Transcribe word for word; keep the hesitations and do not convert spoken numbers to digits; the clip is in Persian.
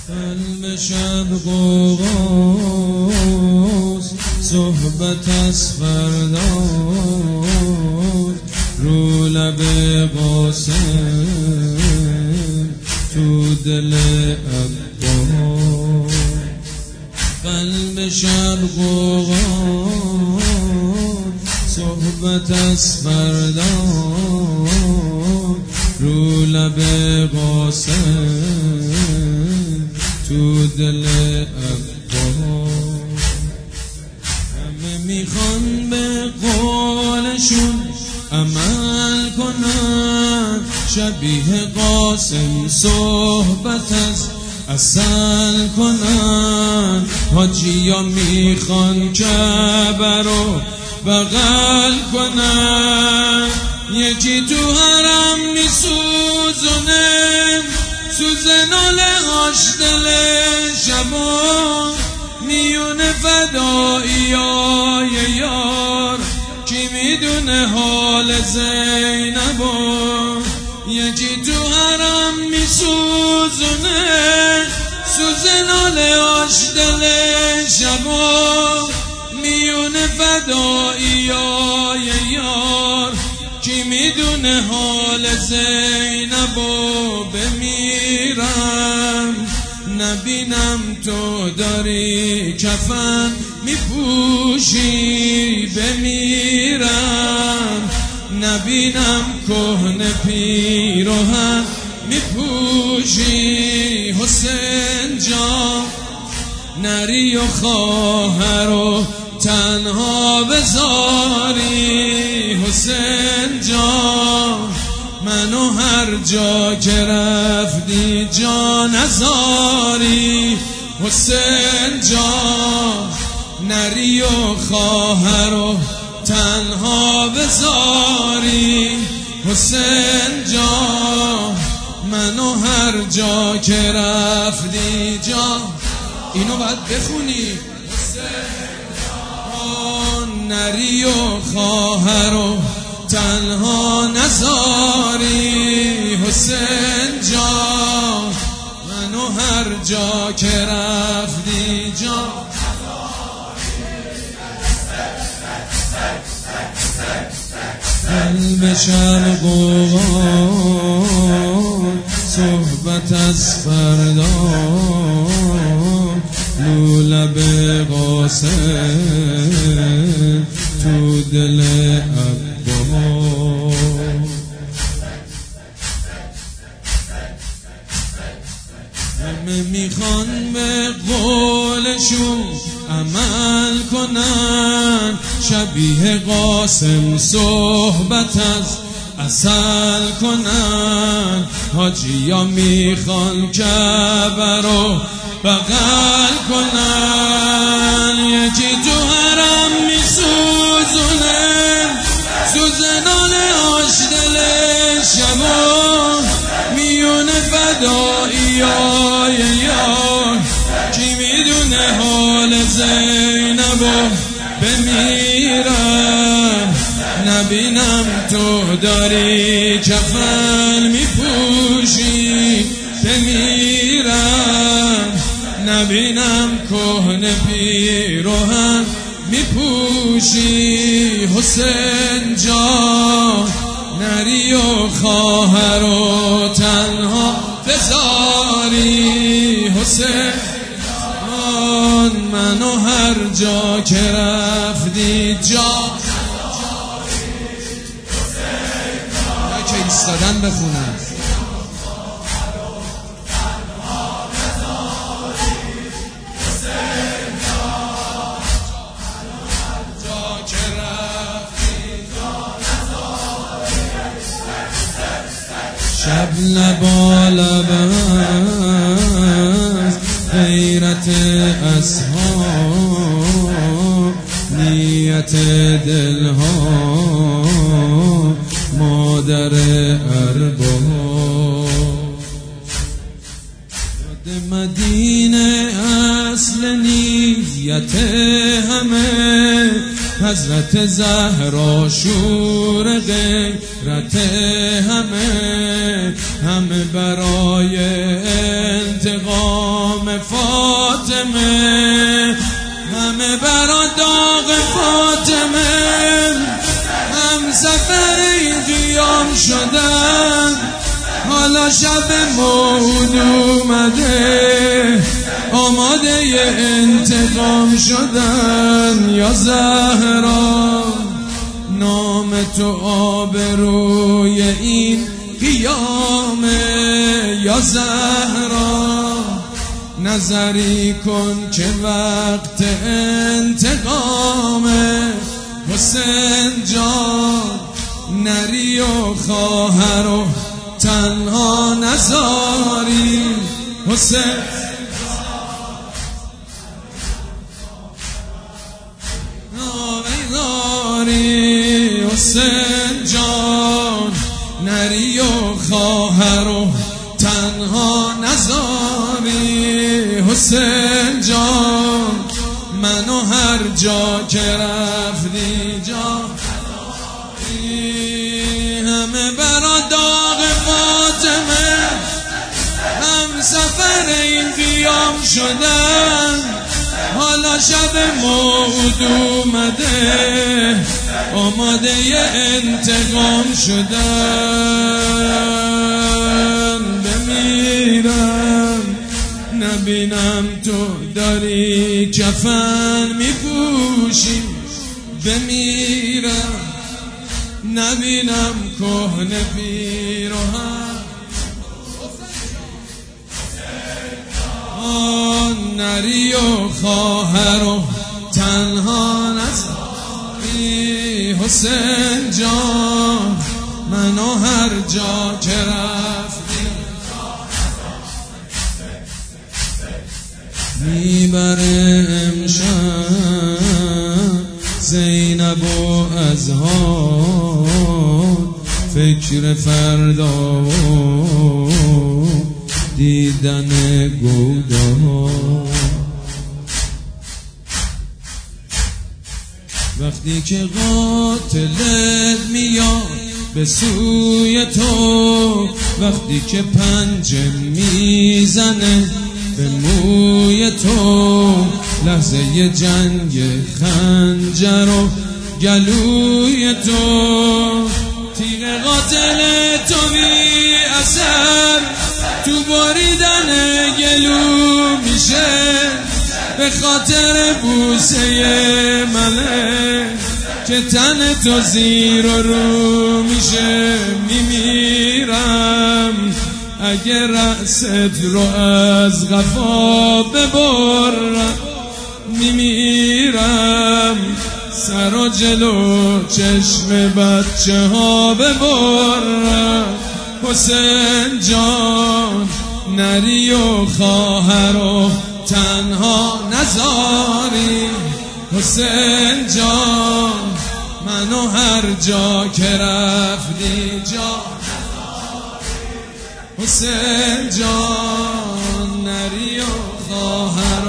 قلب شب غوغاست، صحبت از فرداست، رو لب قاسم تو دل عباس. قلب شب غوغاست، صحبت از فرداست، رو لب قاسم تو دل عباس. همه میخوان به قولشون عمل کنن، شبیه قاسم صحبت از عسل کنن. حاجیا میخوان کعبه رو بغل کنن، یکی تو حرم میسوزونه سوزنال هاش دل شبا. میونه فداییای یار کی میدونه حال زینبا. یکی تو حرم میسوزونه سوزنال هاش دل شبا. میونه فداییای یار کی میدونه حال زینبا. بمیرم نبینم تو داری کفن میپوشی، بمیرم نبینم کهنه پیراهن میپوشی. حسین جان نری و خواهر و تنها بذاری. حسین جان منو هر جا که رفتی جا نذاری. حسین جان نری و خواهر و تنها بذاری. حسین جان منو هر جا که رفتی جا. اینو باید بخونی. نری و خواهر و تنها نذاری. حسین جان منو هر جا که رفتی جا. قلب شب غوغاست، صحبت از فردا، رو لب قاسم تو دل عباس. همه میخوان به قولشون عمل کنن، شبیه قاسم صحبت از عسل کنن. حاجیا میخوان کعبه رو بغل کنن، یکی تو حرم میسوزونه سوزنال هاش دل شبا. میونه فداییای یار کی میدونه حال زینبا. بمیرم نبینم تو داری کفن میپوشی، بمیرم نبینم کهنه پیراهن میپوشی. حسین جان نری و خواهر و تنها بذاری. حسین جان منو هر جا که رفتی جا. یا که ایستادن بخونن. شب لبا لب است غیرت اصحاب، نیت دلها مادر ارباب. مدینه اصل نیت همه، حضرت زهرا شور غیرت همه، همه برای انتقام فاطمه، همه برا داغ فاطمه، هم سفر این قیام شدن، حالا شب موعود اومده، آماده انتقام شدن. یا زهرا نام تو آبروی این قیامه، یا زهرا نظری کن که وقت انتقامه. حسین جان نری و خواهر و تنها نزاری، حسین ناری، حسین جان نری و خواهر و تنها نزاری. حسین جان منو هر جا که رفتی جا، همه برا داغ فاطمه، هم سفر این قیام شدن، حالا شب موعود اومده، آماده انتقام شدن. بمیرم نبینم تو داری کفن میپوشی، بمیرم نبینم کهنه پیراهن، نری و خواهر و تنها نزاری. حسین جان منو هر جا که رفتی میبره امشب زینب و ازهار، فکر فردا و دیدن گودار. وقتی که قاتلت میاد به سوی تو، وقتی که پنجه میزنه به موی تو، لحظه جنگ خنجر و گلوی تو، تیغ قاتل تو بی اثر تو بریدن گلو میشه، به خاطر بوسه منه که تن تو زیر و رو میشه. میمیرم اگه رأست رو از قفا ببرم، میمیرم سر و جلو چشم بچه ها ببرم. حسین جان نری و خواهر و تنها نزاری، حسین جان منو هر جا که رفتی جا، حسین جان نری و خواهر